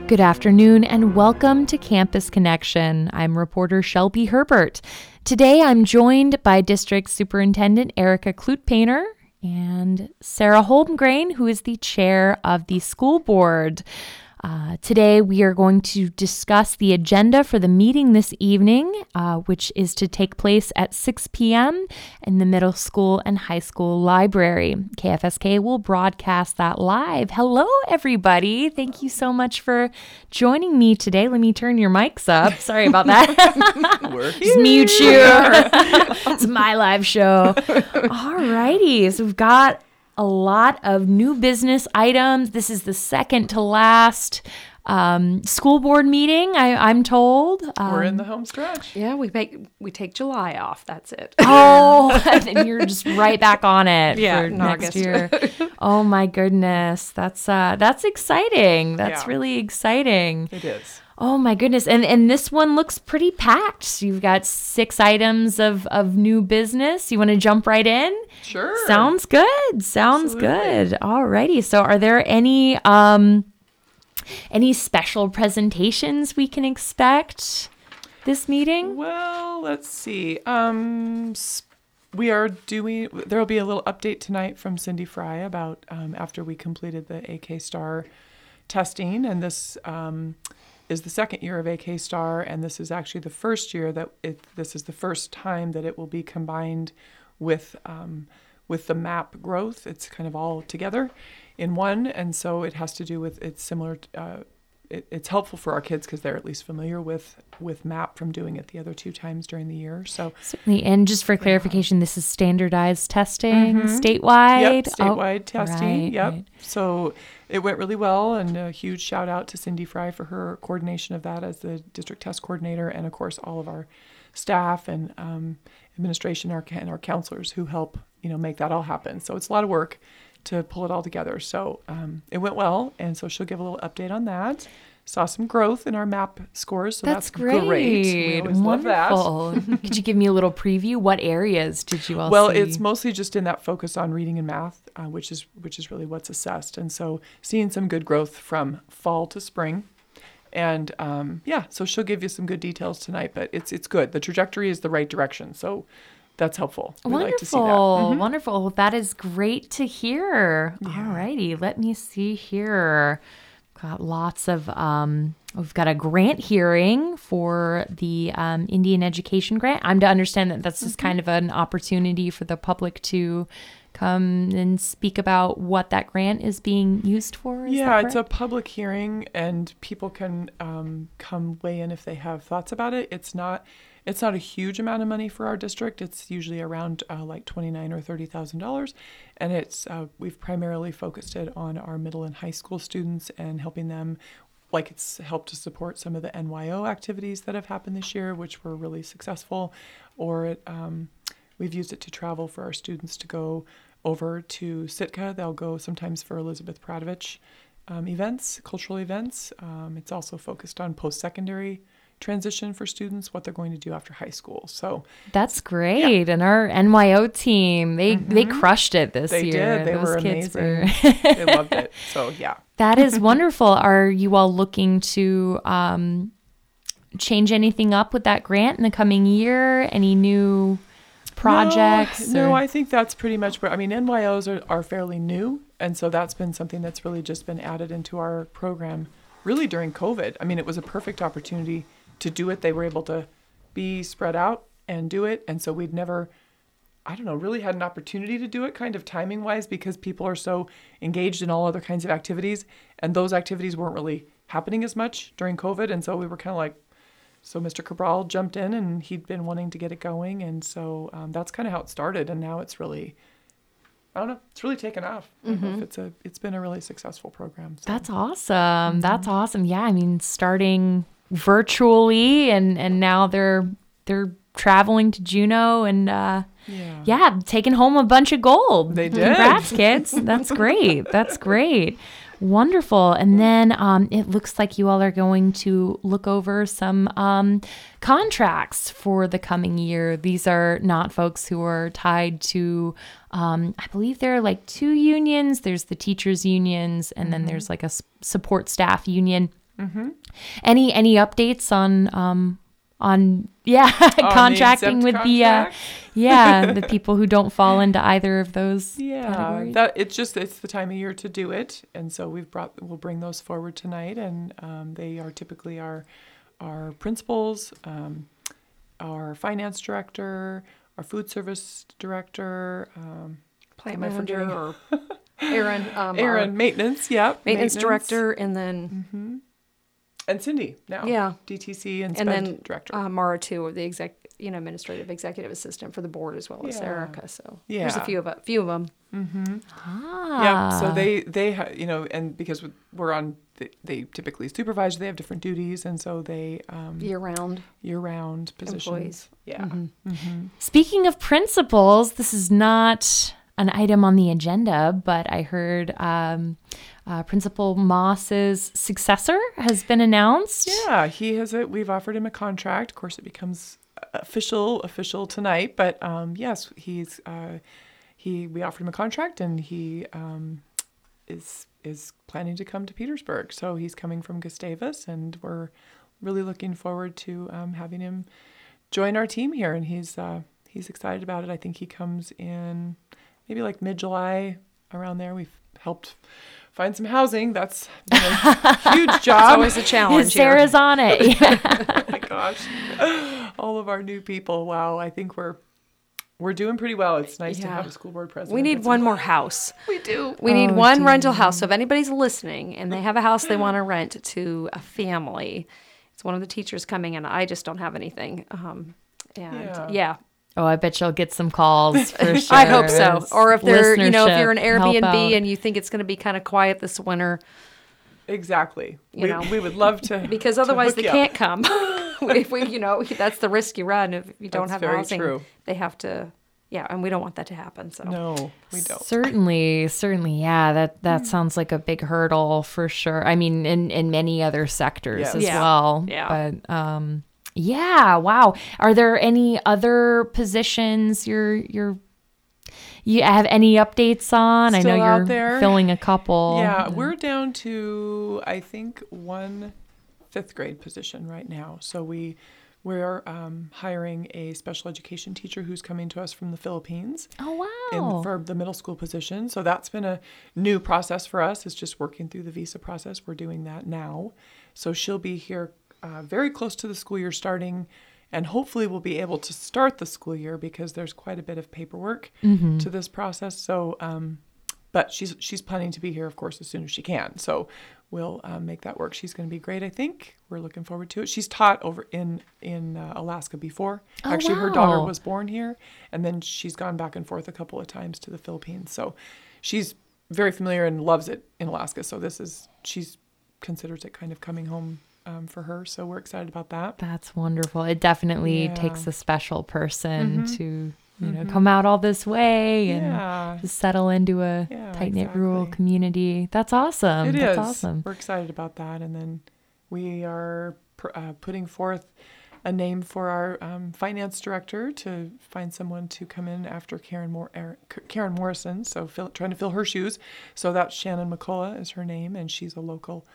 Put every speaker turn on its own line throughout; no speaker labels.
Good afternoon and welcome to Campus Connection. I'm reporter Shelby Herbert. Today I'm joined by District Superintendent Erica Kloot-Painter and Sarah Holmgren, who is the chair of the school board. Today we are going to discuss the agenda for the meeting this evening, which is to take place at 6 p.m. in the middle school and high school library. KFSK will broadcast that live. Hello, everybody. Thank you so much for joining me today. Let me turn your mics up. Sorry about that. Just mute you. It's my live show. All righty. So we've got a lot of new business items. This is the second to last school board meeting, I'm told.
We're in the home stretch.
Yeah, we take July off. That's it.
Oh, and you're just right back on it for
in
next
August.
year. Oh my goodness, that's exciting. That's really exciting.
It is.
Oh my goodness. And this one looks pretty packed. So you've got 6 items of new business. You want to jump right in?
Sure.
Sounds good. Sounds
Absolutely.
good. All righty. So are there any special presentations we can expect this meeting?
Well, let's see. We are doing, there will be a little update tonight from Cindy Fry about after we completed the AK Star testing. And this is the second year of AK Star. And this is actually the first year that this is the first time that it will be combined with the MAP growth. It's kind of all together in one, and so it has to do with, it's similar, it's helpful for our kids because they're at least familiar with MAP from doing it the other 2 times during the year. So
Certainly. And just for clarification, this is standardized testing statewide?
Yep, statewide testing.
Right,
Yep.
right.
So it went really well, and a huge shout out to Cindy Fry for her coordination of that as the district test coordinator, and of course all of our staff and administration and our counselors who help make that all happen. So it's a lot of work to pull it all together. So it went well, and so she'll give a little update on that. Saw some growth in our MAP scores, so that's great. We always love that.
Wonderful. Could you give me a little preview? What areas did you all
Well,
see?
it's mostly just in that focus on reading and math, which is really what's assessed. And so seeing some good growth from fall to spring. And so she'll give you some good details tonight, but it's good. The trajectory is the right direction. So that's helpful. We like to see that.
Wonderful. Well, that is great to hear.
Yeah.
All righty. Let me see here. Got lots of, we've got a grant hearing for the Indian Education Grant. I'm to understand that that's just kind of an opportunity for the public to come and speak about what that grant is being used for.
Yeah, it's a public hearing, and people can come weigh in if they have thoughts about it. It's not a huge amount of money for our district. It's usually around like $29,000 or $30,000, and it's we've primarily focused it on our middle and high school students and helping them. Like, it's helped to support some of the NYO activities that have happened this year, which were really successful, or we've used it to travel for our students to go over to Sitka. They'll go sometimes for Elizabeth Pradovich events, cultural events. It's also focused on post-secondary transition for students, what they're going to do after high school. So
that's great. Yeah. And our NYO team, they crushed it this year.
They did. They
Those
were
kids
amazing. They loved it. So yeah.
That is wonderful. Are you all looking to change anything up with that grant in the coming year? Any new projects?
No, I think that's pretty much where, NYOs are fairly new. And so that's been something that's really just been added into our program really during COVID. It was a perfect opportunity to do it. They were able to be spread out and do it. And so we'd never, really had an opportunity to do it kind of timing wise, because people are so engaged in all other kinds of activities. And those activities weren't really happening as much during COVID. And so we were kind of like, so Mr. Cabral jumped in, and he'd been wanting to get it going. And so that's kind of how it started. And now it's really, it's really taken off. It's been a really successful program. So.
That's awesome. That's awesome. Yeah. Starting virtually and now they're traveling to Juneau and taking home a bunch of gold.
They did.
Congrats, kids. That's great. That's great. Wonderful. And then it looks like you all are going to look over some contracts for the coming year. These are not folks who are tied to, I believe there are like 2 unions. There's the teachers unions, and then there's like a support staff union. Any updates on contracting with
contract?
the people who don't fall into either of those
Yeah,
categories?
it's the time of year to do it, and so we'll bring those forward tonight, and they are typically our principals, our finance director, our food service director,
Plant
am I
manager
forgetting?
or Aaron.
Aaron,
our
maintenance, yep,
maintenance director, and then
and Cindy now,
Yeah.
DTC and
and
spend
then
director.
Mara too, the administrative executive assistant for the board as well as
Yeah.
Erica. So there's a
Yeah.
few of them.
Yeah, so they and because we're on, they typically supervise. They have different duties, and so they year-round positions.
Employees.
Yeah.
Speaking of principals, this is not an item on the agenda, but I heard Principal Moss's successor has been announced.
Yeah, we've offered him a contract. Of course, it becomes official tonight. But yes, we offered him a contract, and he is planning to come to Petersburg. So he's coming from Gustavus, and we're really looking forward to having him join our team here. And he's excited about it. I think he comes in maybe like mid-July, around there. We've helped find some housing. That's been a huge
It's
job.
always a challenge.
Sarah's on it.
Oh my gosh, all of our new people. Wow, I think we're doing pretty well. It's nice to
Yeah.
have a school board president.
We need one more house.
We do.
We need one rental house. So if anybody's listening and they have a house they want to rent to a family, it's one of the teachers coming and I just don't have anything. Yeah.
Oh, I bet you'll get some calls for sure.
I hope so. Or if they're, if you're an
Listenership, help out.
Airbnb and you think it's going to be kind of quiet this winter,
Exactly.
You know.
We would love to.
because
to
otherwise
hook
they
you up.
can't come. If that's the risk you run. If you don't
That's
have
very
housing,
true.
they have to. Yeah, and we don't want that to happen. So
No, we don't.
Certainly, yeah. That sounds like a big hurdle for sure. I mean, in many other sectors
Yes.
as
Yeah.
well.
Yeah.
But yeah, wow. Are there any other positions you have any updates on? I
Still
know
out
you're
there?
filling a couple.
Yeah, we're down to, I think, one 5th grade position right now. So we're hiring a special education teacher who's coming to us from the Philippines.
Oh wow.
For the middle school position. So that's been a new process for us. It's just working through the visa process. We're doing that now. So she'll be here very close to the school year starting, and hopefully we'll be able to start the school year because there's quite a bit of paperwork to this process. So, but she's planning to be here, of course, as soon as she can. So we'll make that work. She's going to be great, I think. We're looking forward to it. She's taught over in Alaska before.
Oh,
Actually, her daughter
wow.
was born here, and then she's gone back and forth a couple of times to the Philippines. So she's very familiar and loves it in Alaska. So she's considers it kind of coming home for her. So we're excited about that.
That's wonderful. It definitely
Yeah.
takes a special person to come out all this way and
Yeah.
just settle into a
Yeah,
tight-knit rural
exactly.
community. That's awesome.
It
That's
is.
awesome.
We're excited about that. And then we are putting forth a name for our finance director to find someone to come in after Karen Morrison. So trying to fill her shoes. So that's Shannon McCullough is her name, and she's a local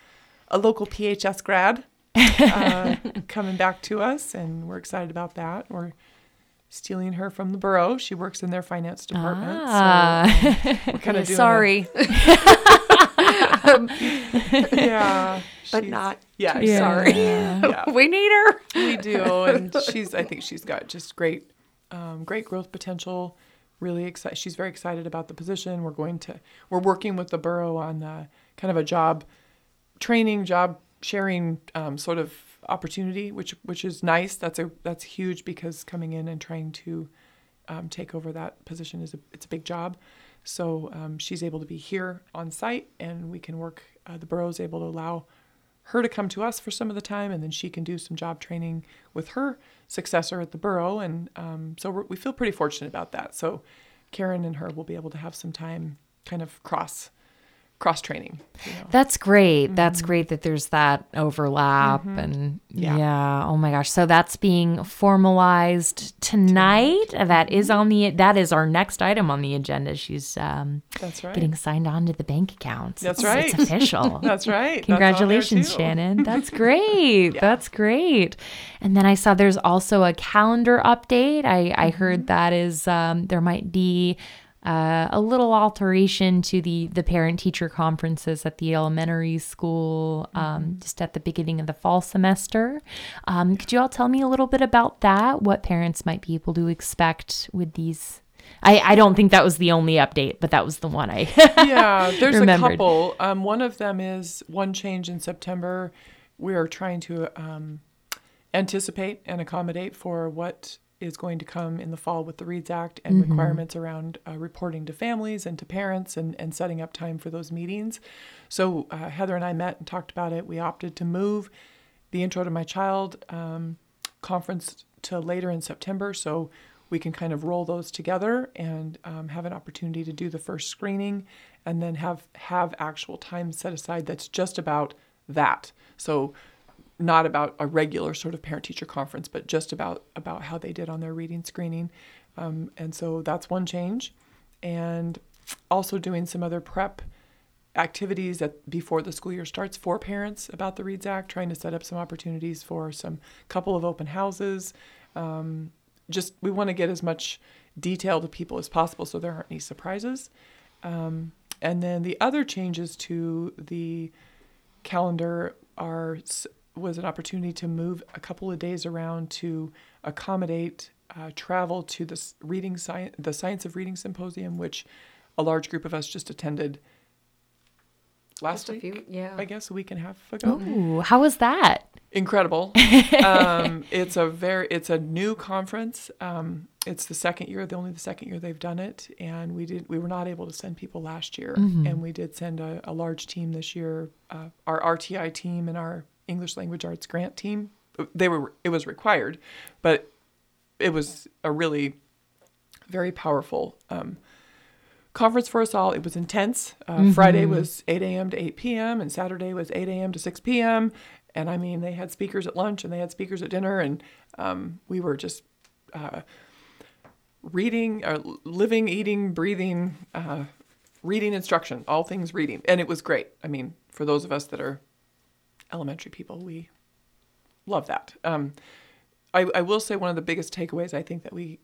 PHS grad coming back to us, and we're excited about that. We're stealing her from the borough. She works in their finance department. So we're kind of doing
sorry,
yeah.
but
she's-
not
Yeah,
too sorry.
Yeah.
We need her.
We do, and I think she's got just great growth potential. Really excited. She's very excited about the position. We're working with the borough on kind of a job training, job sharing sort of opportunity, which is nice. That's huge because coming in and trying to take over that position it's a big job. So she's able to be here on site, and we can work. The borough's able to allow her to come to us for some of the time, and then she can do some job training with her successor at the borough. And so we feel pretty fortunate about that. So Karen and her will be able to have some time kind of cross cross-training.
That's great. That's great that there's that overlap. And
Yeah.
oh my gosh. So that's being formalized tonight. That is our next item on the agenda. She's
That's right.
getting signed on to the bank account.
That's right.
It's official.
That's right.
Congratulations,
That's on there too.
Shannon. That's great. That's great. And then I saw there's also a calendar update. I heard that is there might be a little alteration to the parent-teacher conferences at the elementary school just at the beginning of the fall semester. Could you all tell me a little bit about that? What parents might be able to expect with these? I don't think that was the only update, but that was the one I
Yeah, there's
remembered.
a couple. One of them is one change in September. We are trying to anticipate and accommodate for what is going to come in the fall with the READS Act and requirements around reporting to families and to parents and setting up time for those meetings. So Heather and I met and talked about it. We opted to move the Intro to My Child conference to later in September so we can kind of roll those together and have an opportunity to do the first screening and then have actual time set aside that's just about that. So not about a regular sort of parent-teacher conference, but just about how they did on their reading screening. And so that's one change. And also doing some other prep activities before the school year starts for parents about the READS Act, trying to set up some opportunities for some couple of open houses. We want to get as much detail to people as possible so there aren't any surprises. And then the other changes to the calendar was an opportunity to move a couple of days around to accommodate travel to the Science of Reading Symposium, which a large group of us just attended last week, I guess a week and a half ago.
Ooh, how was that?
Incredible. It's a new conference. It's the second year they've done it, and we were not able to send people last year, and we did send a large team this year. Our RTI team and our English Language Arts grant team. It was required, but it was a really very powerful conference for us all. It was intense. Friday was 8 a.m. to 8 p.m. and Saturday was 8 a.m. to 6 p.m. And I mean, they had speakers at lunch and they had speakers at dinner, and we were just reading, living, eating, breathing, reading instruction, all things reading. And it was great. I mean, for those of us that are elementary people, we love that. I will say one of the biggest takeaways I think that we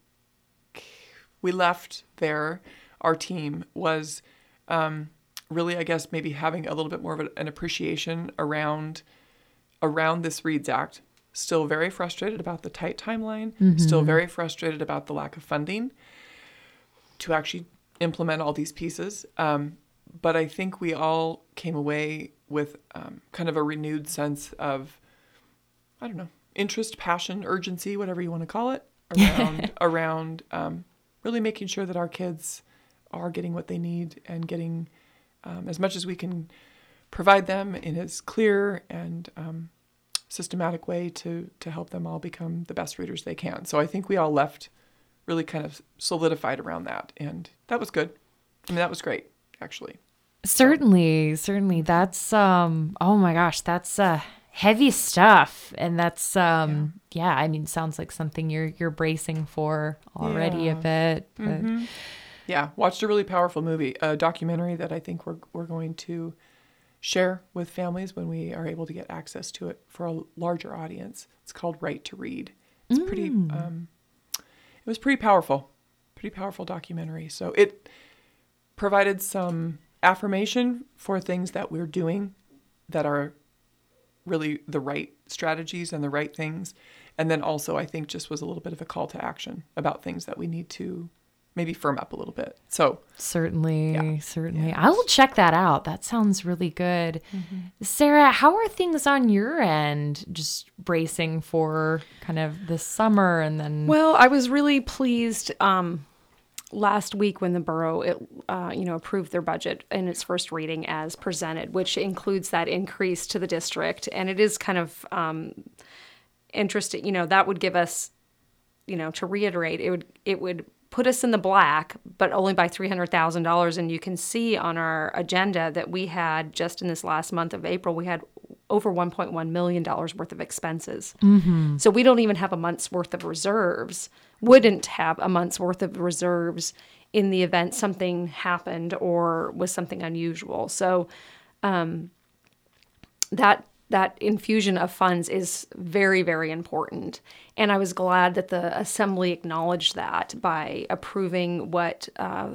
left there, our team, was really, I guess, maybe having a little bit more of an appreciation around this READS Act. Still very frustrated about the tight timeline, still very frustrated about the lack of funding to actually implement all these pieces. But I think we all came away with kind of a renewed sense of, I don't know, interest, passion, urgency, whatever you want to call it, around really making sure that our kids are getting what they need and getting as much as we can provide them in as clear and systematic way to help them all become the best readers they can. So I think we all left really kind of solidified around that, and that was good. I mean, that was great, actually.
Certainly. That's oh my gosh, that's heavy stuff, and that's I mean, sounds like something you're bracing for already a bit. But...
Yeah, watched a really powerful movie, a documentary that I think we're going to share with families when we are able to get access to it for a larger audience. It's called Right to Read. It's pretty. It was pretty powerful documentary. So it provided some affirmation for things that we're doing that are really the right strategies and the right things. And then also, I think, just was a little bit of a call to action about things that we need to maybe firm up a little bit. So
certainly.
Yeah.
I will check that out. That sounds really good. Sarah, how are things on your end? Just bracing for kind of the summer and then...
Well, I was really pleased last week when the borough approved their budget in its first reading as presented, which includes that increase to the district. And it is kind of interesting, that would give us, to reiterate, it would put us in the black, but only by $300,000. And you can see on our agenda that we had, just in this last month of April, we had over $1.1 million worth of expenses. Mm-hmm. So we don't even have a month's worth of reserves, wouldn't have a month's worth of reserves in the event something happened or was something unusual. So that infusion of funds is very, very important. And I was glad that the Assembly acknowledged that by approving what,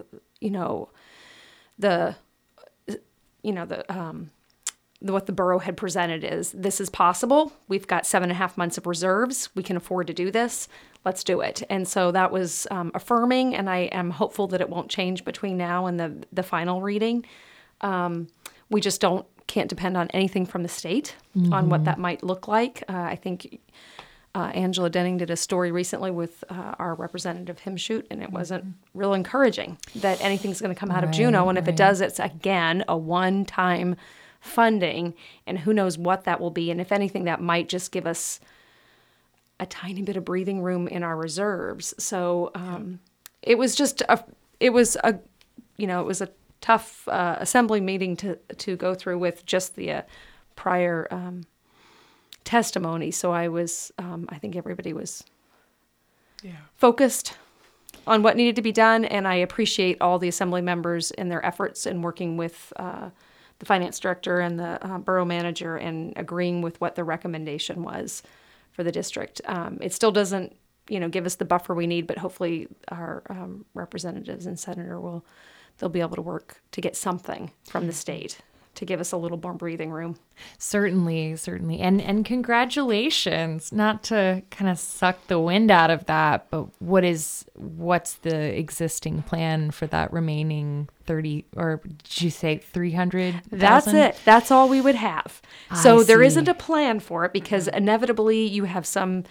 what the borough had presented is, this is possible. We've got 7.5 months of reserves. We can afford to do this. Let's do it. And so that was affirming, and I am hopeful that it won't change between now and the final reading. We just can't depend on anything from the state on what that might look like. I think Angela Denning did a story recently with our representative Himshoot, and it wasn't real encouraging that anything's going to come out of Juneau. And if it does, it's again a one-time funding, and who knows what that will be. And if anything, that might just give us a tiny bit of breathing room in our reserves. So it was just it was a tough assembly meeting to go through with just the prior testimony. So I think everybody was focused on what needed to be done, and I appreciate all the assembly members and their efforts in working with the finance director and the borough manager and agreeing with what the recommendation was for the district. It still doesn't, give us the buffer we need, but hopefully our representatives and senator they'll be able to work to get something from the state to give us a little more breathing room.
Certainly. And congratulations, not to kind of suck the wind out of that, but what's the existing plan for that remaining 30, or did you say 300?
That's it. That's all we would have. So there isn't a plan for it because inevitably you have some,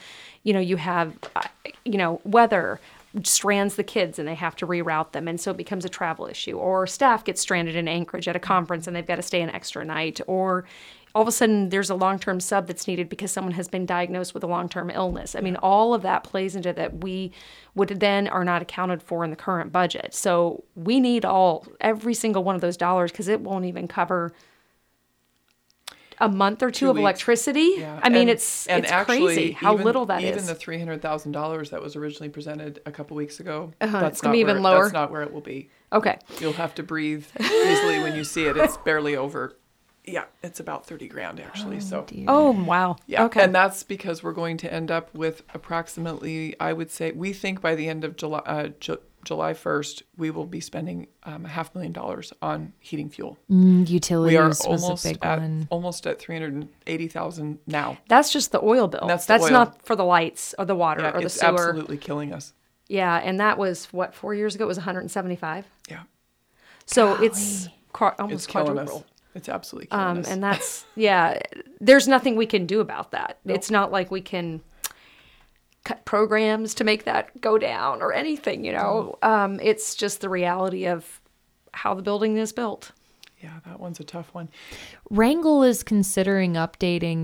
weather strands the kids and they have to reroute them, and so it becomes a travel issue, or staff gets stranded in Anchorage at a conference and they've got to stay an extra night, or all of a sudden there's a long-term sub that's needed because someone has been diagnosed with a long-term illness. I mean, all of that plays into that we would then are not accounted for in the current budget. So we need every single one of those dollars because it won't even cover a month or 2 of electricity. Yeah. I mean, it's actually crazy how little that is.
Even the $300,000 that was originally presented a couple weeks ago,
that's going to be even lower.
That's not where it will be.
Okay.
You'll have to breathe easily when you see it. It's barely over. Yeah, it's about $30,000 actually.
Oh, wow.
Yeah.
Okay.
And that's because we're going to end up with approximately, I would say, we think by the end of July 1st, we will be spending $500,000 on heating fuel.
Utilities
we are
was a big one.
Almost at $380,000 now.
That's just the oil bill.
That's
not for the lights or the water or the sewer.
It's absolutely killing us.
Yeah, and that was, 4 years ago? It was $175.
Yeah.
So it's almost
killing
quadruple.
us. It's absolutely killing us.
And that's, there's nothing we can do about that. Nope. It's not like we can cut programs to make that go down or anything, It's just the reality of how the building is built.
Yeah, that one's a tough one.
Wrangell is considering updating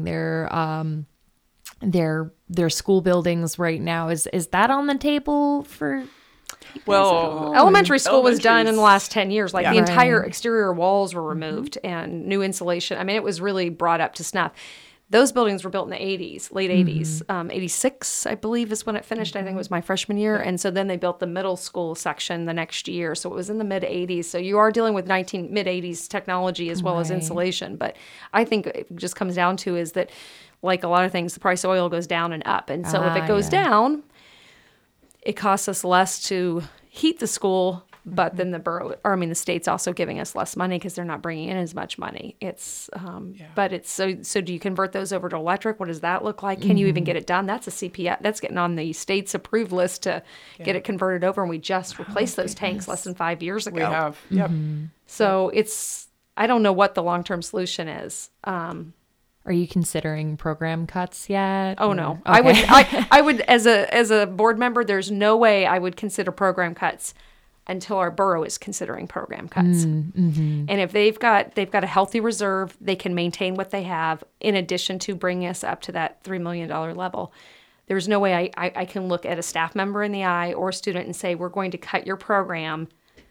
their school buildings right now. Is that on the table for?
Well,
elementary school was done in the last 10 years. Like the entire exterior walls were removed and new insulation. I mean, it was really brought up to snuff. Those buildings were built in the 80s, late 80s. 86, I believe, is when it finished. I think it was my freshman year. And so then they built the middle school section the next year. So it was in the mid-80s. So you are dealing with mid-80s technology as well as insulation. But I think it just comes down to is that, like a lot of things, the price of oil goes down and up. And so if it goes down, it costs us less to heat the school. But then the state's also giving us less money because they're not bringing in as much money. It's, but it's so do you convert those over to electric? What does that look like? Can you even get it done? That's a CPF. That's getting on the state's approved list to get it converted over. And we just replaced those tanks less than 5 years ago.
We have. Yep.
So I don't know what the long-term solution is.
Are you considering program cuts yet?
Oh, no.
Okay.
I would, as a board member, there's no way I would consider program cuts until our borough is considering program cuts. And if they've got a healthy reserve, they can maintain what they have in addition to bringing us up to that $3 million level, There's no way I can look at a staff member in the eye or a student and say, we're going to cut your program,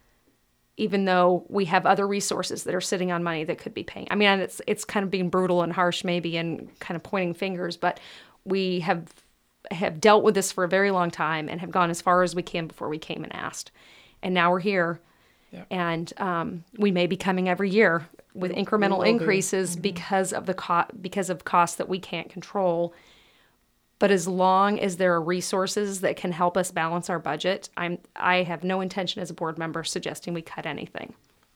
even though we have other resources that are sitting on money that could be paying. I mean, it's kind of being brutal and harsh maybe and kind of pointing fingers, but we have dealt with this for a very long time and have gone as far as we can before we came and asked. And now we're here. Yeah. And we may be coming every year with incremental increases because of because of costs that we can't control. But as long as there are resources that can help us balance our budget, I have no intention as a board member suggesting we cut anything.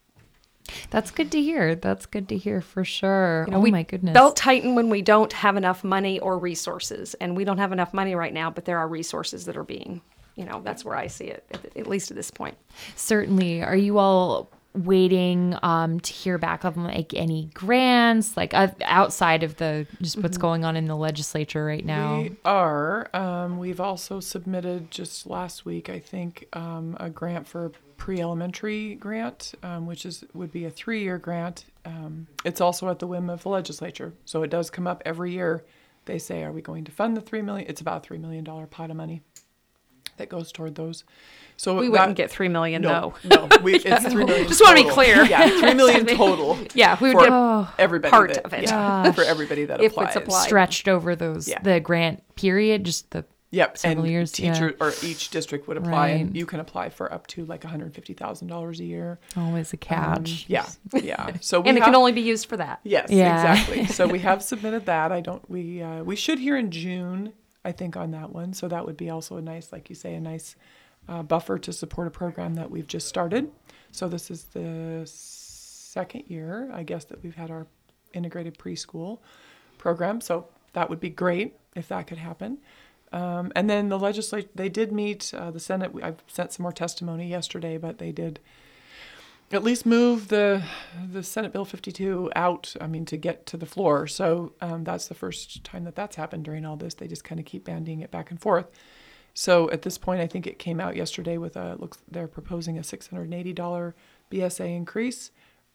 That's good to hear. That's good to hear for sure. My goodness.
Belt tighten when we don't have enough money or resources. And we don't have enough money right now, but there are resources that are being, that's where I see it, at least at this point.
Certainly. Are you all waiting to hear back on like any grants, like outside of the just what's going on in the legislature right now?
We are. We've also submitted just last week, I think, a grant for pre-elementary grant, which would be a 3-year grant. It's also at the whim of the legislature, so it does come up every year. They say, "Are we going to fund the $3 million?" It's about a $3 million pot of money that goes toward those. So
we wouldn't get $3 million, though.
No, it's $3 million.
Just want to be clear.
Yeah, $3 million total.
Yeah, we would get
everybody
part of it.
Yeah, for everybody that
if
applies.
It's applied.
Stretched over the grant period, just the several years.
Teacher or each district would apply, and you can apply for up to like $150,000 a year.
Always a catch.
Yeah. So
and it can only be used for that.
Yes, exactly. So we have submitted that. We should hear in June, I think, on that one. So that would be also a nice, like you say, a nice buffer to support a program that we've just started. So this is the second year, I guess, that we've had our integrated preschool program. So that would be great if that could happen. And then the legislature, they did meet, the Senate. I've sent some more testimony yesterday, but they did at least move the Senate Bill 52 out, to get to the floor. So that's the first time that's happened during all this. They just kind of keep bandying it back and forth. So at this point, I think it came out yesterday with they're proposing a $680 BSA increase.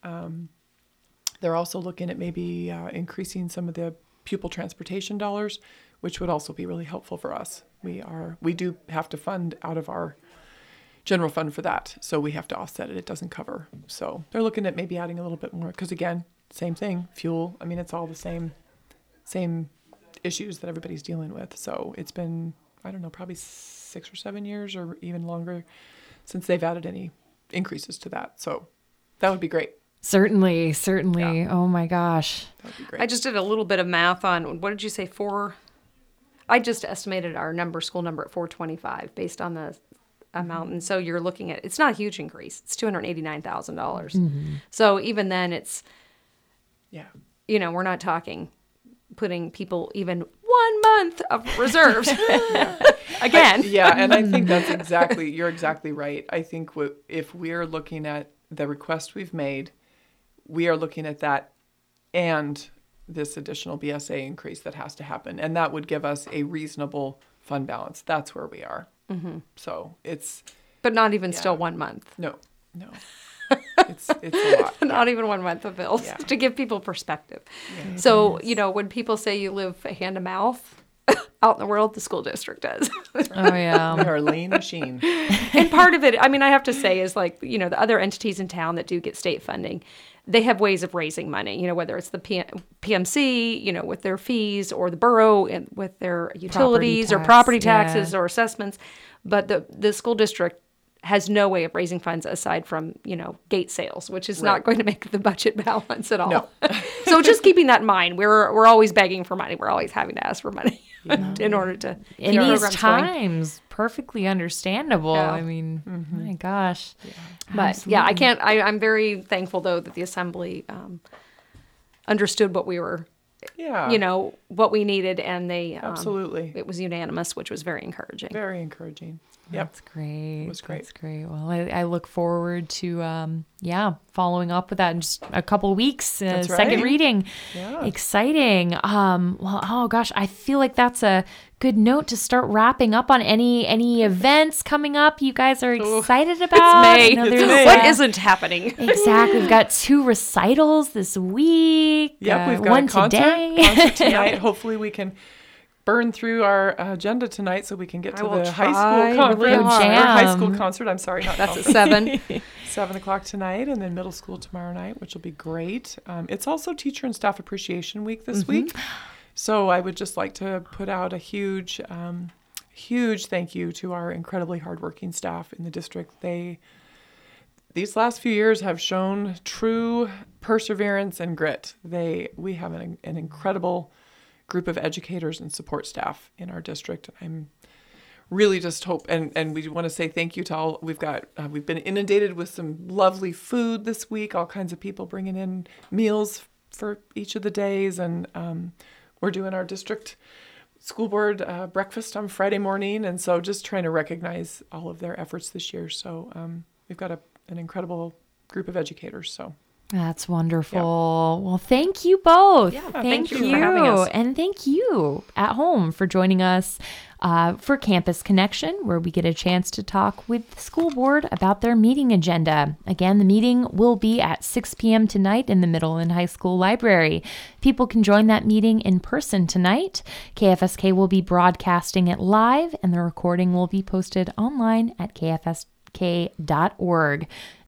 They're also looking at maybe increasing some of the pupil transportation dollars, which would also be really helpful for us. We do have to fund out of our general fund for that, so we have to offset it. It doesn't cover. So they're looking at maybe adding a little bit more, because again, same thing, fuel. It's all the same issues that everybody's dealing with. So it's been, I don't know, probably 6 or 7 years or even longer since they've added any increases to that. So that would be great.
Certainly. Yeah. Oh my gosh.
That would be great.
I just did a little bit of math on, what did you say, I just estimated our school number at 425 based on the amount. And so you're looking at, it's not a huge increase. It's $289,000. Mm-hmm. So even then it's, we're not talking putting people even 1 month of reserves. Again.
And I think you're exactly right. I think if we're looking at the request we've made, we are looking at that and this additional BSA increase that has to happen. And that would give us a reasonable fund balance. That's where we are. Mm-hmm. So it's...
But not even still 1 month.
No. It's a lot.
Not even 1 month of bills, to give people perspective. Yeah. So, when people say you live hand to mouth out in the world, the school district does.
Oh, yeah.
We are a lean machine.
And part of it, I have to say, is like, the other entities in town that do get state funding, they have ways of raising money, whether it's the PMC, with their fees, or the borough and with their utilities or property taxes or assessments. But the school district has no way of raising funds aside from, gate sales, which is not going to make the budget balance at all. No. So just keeping that in mind, we're always begging for money. We're always having to ask for money in order to
in these times. Perfectly understandable. Yeah. My gosh.
Yeah. But I can't. I'm very thankful though that the assembly understood what we were. Yeah. What we needed, and they
absolutely.
It was unanimous, which was very encouraging.
Very encouraging.
Yep. That's great.
It was great.
That's great. Well, I look forward to, following up with that in just a couple of weeks. Second reading. Yeah. Exciting. I feel like that's a good note to start wrapping up on any events coming up you guys are excited about.
It's May. What isn't happening?
Exactly. We've got 2 recitals this week.
Yep, we've got
one
a concert
today.
Tonight. Hopefully we can burn through our agenda tonight so we can get to
will
the high
try
school conference.
really hard.
Or high
Jam.
school concert. I'm sorry, not
That's at
conference.
7.
7 o'clock tonight, and then middle school tomorrow night, which will be great. It's also Teacher and Staff Appreciation Week this week. So I would just like to put out a huge thank you to our incredibly hardworking staff in the district. These last few years have shown true perseverance and grit. We have an incredible group of educators and support staff in our district. I'm really just hope, and we want to say thank you to all. We've been inundated with some lovely food this week, all kinds of people bringing in meals for each of the days, and we're doing our district school board breakfast on Friday morning, and so just trying to recognize all of their efforts this year. So we've got an incredible group of educators. So
That's wonderful. Well, thank you both.
Yeah,
thank
thank you for having us.
And thank you at home for joining us for Campus Connection, where we get a chance to talk with the school board about their meeting agenda. Again, the meeting will be at 6 p.m. tonight in the middle and high school library. People can join that meeting in person tonight. KFSK will be broadcasting it live, and the recording will be posted online at kfsk.org.